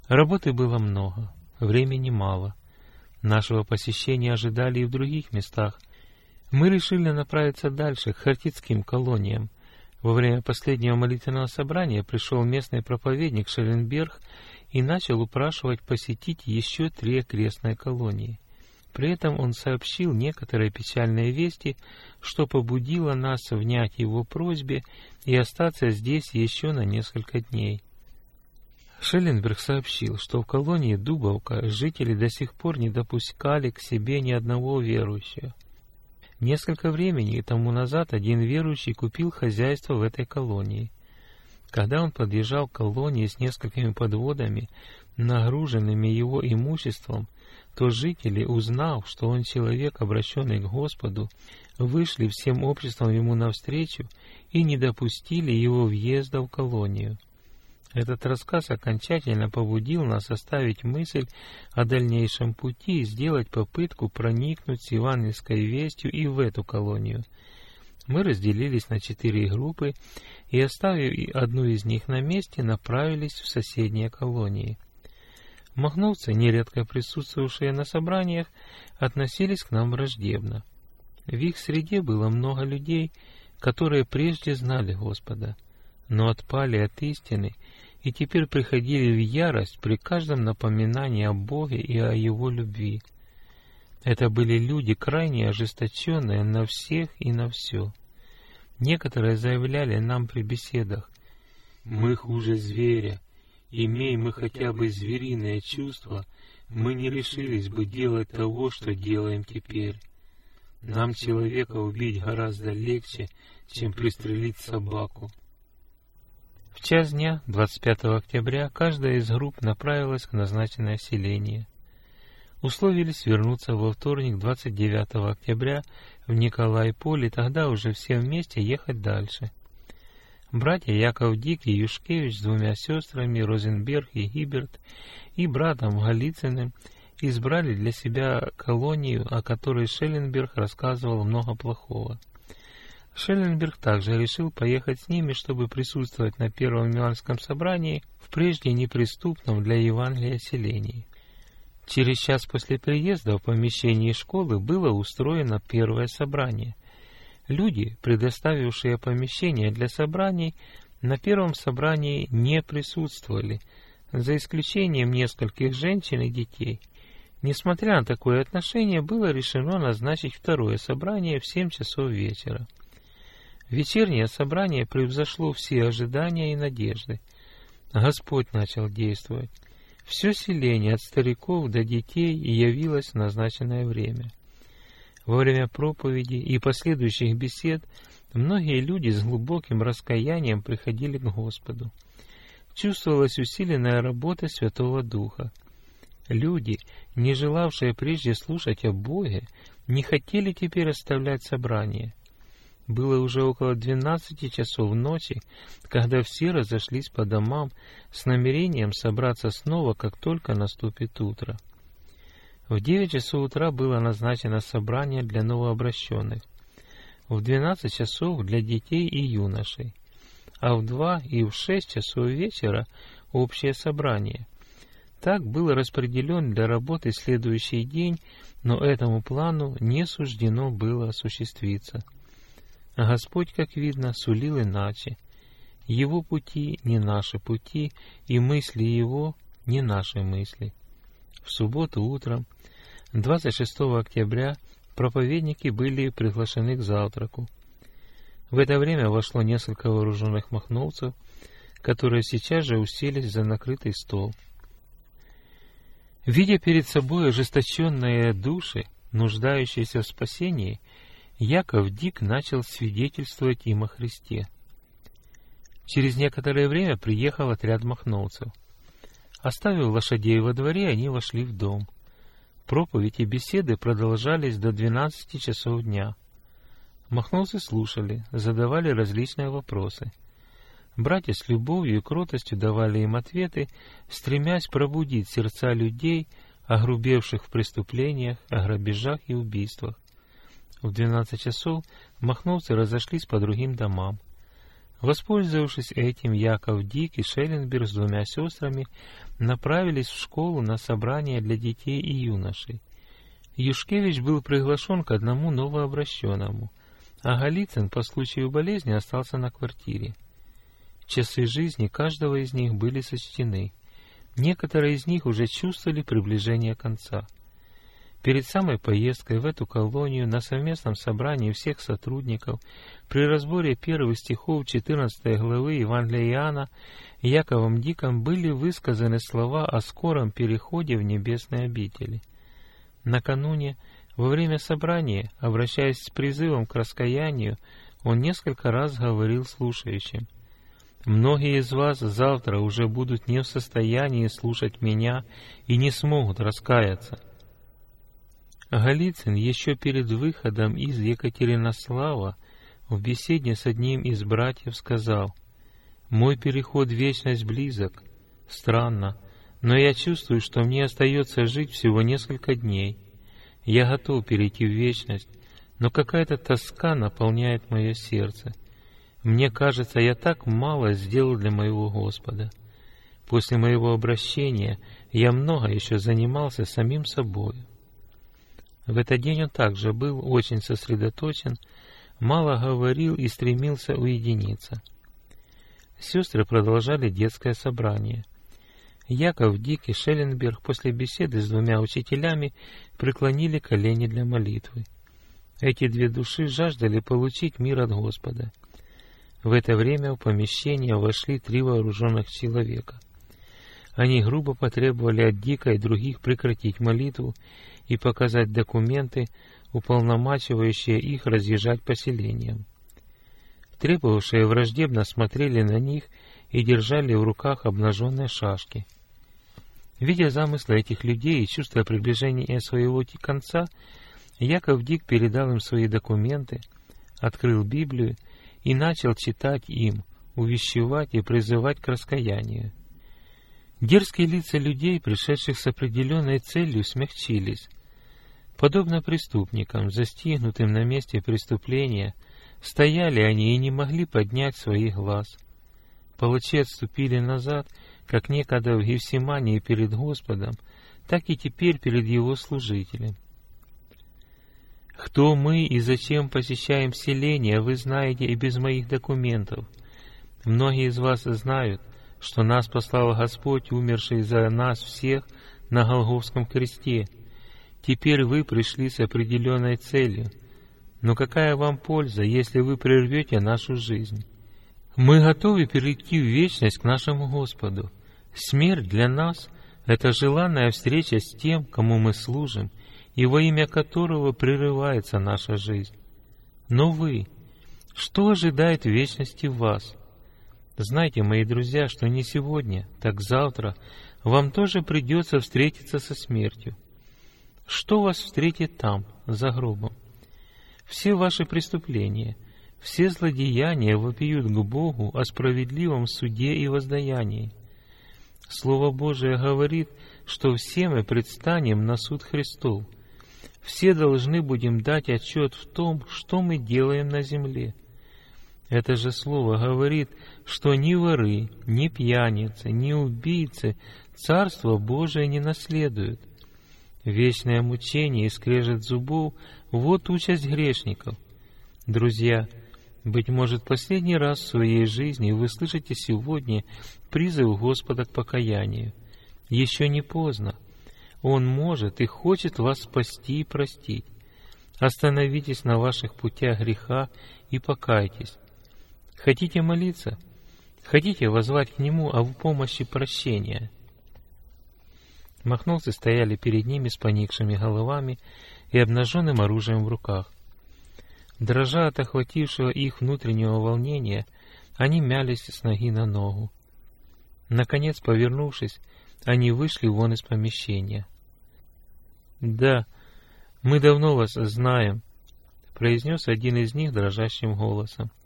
Работы было много, времени мало. Нашего посещения ожидали и в других местах. Мы решили направиться дальше, к хартитским колониям. Во время последнего молитвенного собрания пришел местный проповедник Шелленберг и начал упрашивать посетить еще 3 окрестные колонии. При этом он сообщил некоторые печальные вести, что побудило нас внять его просьбе и остаться здесь еще на несколько дней. Шелленберг сообщил, что в колонии Дубовка жители до сих пор не допускали к себе ни одного верующего. Несколько времени тому назад один верующий купил хозяйство в этой колонии. Когда он подъезжал к колонии с несколькими подводами, нагруженными его имуществом, то жители, узнав, что он человек, обращенный к Господу, вышли всем обществом ему навстречу и не допустили его въезда в колонию. Этот рассказ окончательно побудил нас оставить мысль о дальнейшем пути и сделать попытку проникнуть с евангельской вестью и в эту колонию. Мы разделились на 4 группы и, оставив одну из них на месте, направились в соседние колонии. Махновцы, нередко присутствовавшие на собраниях, относились к нам враждебно. В их среде было много людей, которые прежде знали Господа, но отпали от истины и теперь приходили в ярость при каждом напоминании о Боге и о Его любви. Это были люди, крайне ожесточенные на всех и на все. Некоторые заявляли нам при беседах: «Мы хуже зверя, имея мы хотя бы звериное чувство, мы не решились бы делать того, что делаем теперь. Нам человека убить гораздо легче, чем пристрелить собаку». В час дня, 25 октября, каждая из групп направилась к назначенное селение. Условились вернуться во вторник, 29 октября, в Николай-Поле, тогда уже все вместе ехать дальше. Братья Яков Дик и Юшкевич с 2 сестрами, Розенберг и Гиберт, и братом Голицыным избрали для себя колонию, о которой Шелленберг рассказывал много плохого. Шелленберг также решил поехать с ними, чтобы присутствовать на первом Миланском собрании в прежде неприступном для Евангелия селении. Через час после приезда в помещении школы было устроено первое собрание. Люди, предоставившие помещение для собраний, на первом собрании не присутствовали, за исключением нескольких женщин и детей. Несмотря на такое отношение, было решено назначить второе собрание в 7 часов вечера. Вечернее собрание превзошло все ожидания и надежды. Господь начал действовать. Все селение, от стариков до детей, явилось в назначенное время. Во время проповеди и последующих бесед многие люди с глубоким раскаянием приходили к Господу. Чувствовалась усиленная работа Святого Духа. Люди, не желавшие прежде слушать о Боге, не хотели теперь оставлять собрание. Было уже около 12 часов ночи, когда все разошлись по домам с намерением собраться снова, как только наступит утро. В 9 часов утра было назначено собрание для новообращенных, в 12 часов для детей и юношей, а в 2 и в 6 часов вечера общее собрание. Так был распределен для работы следующий день, но этому плану не суждено было осуществиться. Господь, как видно, сулил иначе. Его пути не наши пути, и мысли Его не наши мысли. В субботу утром, 26 октября, проповедники были приглашены к завтраку. В это время вошло несколько вооруженных махновцев, которые сейчас же уселись за накрытый стол. Видя перед собой ожесточенные души, нуждающиеся в спасении, Яков Дик начал свидетельствовать им о Христе. Через некоторое время приехал отряд махновцев. Оставив лошадей во дворе, они вошли в дом. Проповедь и беседы продолжались до 12 часов дня. Махновцы слушали, задавали различные вопросы. Братья с любовью и кротостью давали им ответы, стремясь пробудить сердца людей, огрубевших в преступлениях, о грабежах и убийствах. В 12 часов махновцы разошлись по другим домам. Воспользовавшись этим, Яков Дик и Шелленберг с двумя сестрами направились в школу на собрание для детей и юношей. Юшкевич был приглашен к одному новообращенному, а Голицын по случаю болезни остался на квартире. Часы жизни каждого из них были сочтены. Некоторые из них уже чувствовали приближение конца. Перед самой поездкой в эту колонию на совместном собрании всех сотрудников при разборе первых стихов 14 главы Евангелия Иоанна Яковом Диком были высказаны слова о скором переходе в небесные обители. Накануне, во время собрания, обращаясь с призывом к раскаянию, он несколько раз говорил слушающим: «Многие из вас завтра уже будут не в состоянии слушать меня и не смогут раскаяться». Голицын еще перед выходом из Екатеринослава в беседе с одним из братьев сказал: «Мой переход в вечность близок. Странно, но я чувствую, что мне остается жить всего несколько дней. Я готов перейти в вечность, но какая-то тоска наполняет мое сердце. Мне кажется, я так мало сделал для моего Господа. После моего обращения я много еще занимался самим собой». В этот день он также был очень сосредоточен, мало говорил и стремился уединиться. Сестры продолжали детское собрание. Яков Дик и Шелленберг после беседы с двумя учителями преклонили колени для молитвы. Эти две души жаждали получить мир от Господа. В это время в помещение вошли 3 вооруженных человека. Они грубо потребовали от Дика и других прекратить молитву и показать документы, уполномачивающие их разъезжать по селениям. Требовавшие враждебно смотрели на них и держали в руках обнаженные шашки. Видя замыслы этих людей и чувствуя приближение своего конца, Яков Дик передал им свои документы, открыл Библию и начал читать им, увещевать и призывать к раскаянию. Дерзкие лица людей, пришедших с определенной целью, смягчились. Подобно преступникам, застигнутым на месте преступления, стояли они и не могли поднять своих глаз. Палачи отступили назад, как некогда в Гефсимании перед Господом, так и теперь перед Его служителем. «Кто мы и зачем посещаем селения, вы знаете и без моих документов. Многие из вас знают, что нас послал Господь, умерший за нас всех на Голгофском кресте. Теперь вы пришли с определенной целью. Но какая вам польза, если вы прервете нашу жизнь? Мы готовы перейти в вечность к нашему Господу. Смерть для нас — это желанная встреча с тем, кому мы служим, и во имя которого прерывается наша жизнь. Но вы, что ожидает в вечности вас? Знайте, мои друзья, что не сегодня, так завтра вам тоже придется встретиться со смертью. Что вас встретит там, за гробом? Все ваши преступления, все злодеяния вопиют к Богу о справедливом суде и воздаянии. Слово Божие говорит, что все мы предстанем на суд Христов. Все должны будем дать отчет в том, что мы делаем на земле. Это же слово говорит, что ни воры, ни пьяницы, ни убийцы Царство Божие не наследуют. Вечное мучение и скрежет зубов — вот участь грешников. Друзья, быть может, последний раз в своей жизни вы слышите сегодня призыв Господа к покаянию. Еще не поздно. Он может и хочет вас спасти и простить. Остановитесь на ваших путях греха и покайтесь. Хотите молиться? Хотите воззвать к Нему о помощи прощения? Махновцы стояли перед ними с поникшими головами и обнаженным оружием в руках. Дрожа от охватившего их внутреннего волнения, они мялись с ноги на ногу. Наконец, повернувшись, они вышли вон из помещения. «Да, мы давно вас знаем», — произнес один из них дрожащим голосом.